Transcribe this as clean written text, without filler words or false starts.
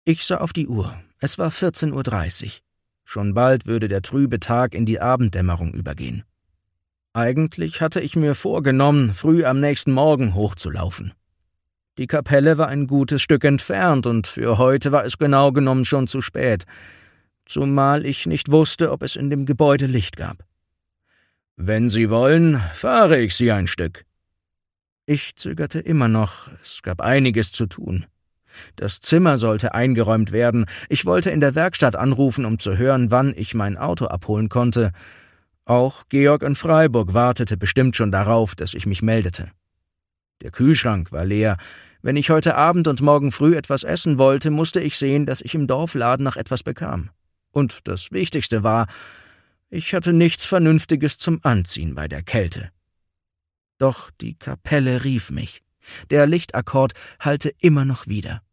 Ich sah auf die Uhr. Es war 14:30 Uhr. Schon bald würde der trübe Tag in die Abenddämmerung übergehen. Eigentlich hatte ich mir vorgenommen, früh am nächsten Morgen hochzulaufen. Die Kapelle war ein gutes Stück entfernt und für heute war es genau genommen schon zu spät, zumal ich nicht wusste, ob es in dem Gebäude Licht gab. »Wenn Sie wollen, fahre ich Sie ein Stück.« Ich zögerte immer noch, es gab einiges zu tun. Das Zimmer sollte eingeräumt werden, ich wollte in der Werkstatt anrufen, um zu hören, wann ich mein Auto abholen konnte. Auch Georg in Freiburg wartete bestimmt schon darauf, dass ich mich meldete. Der Kühlschrank war leer. Wenn ich heute Abend und morgen früh etwas essen wollte, musste ich sehen, dass ich im Dorfladen nach etwas bekam. Und das Wichtigste war, ich hatte nichts Vernünftiges zum Anziehen bei der Kälte. Doch die Kapelle rief mich. Der Lichtakkord hallte immer noch wider.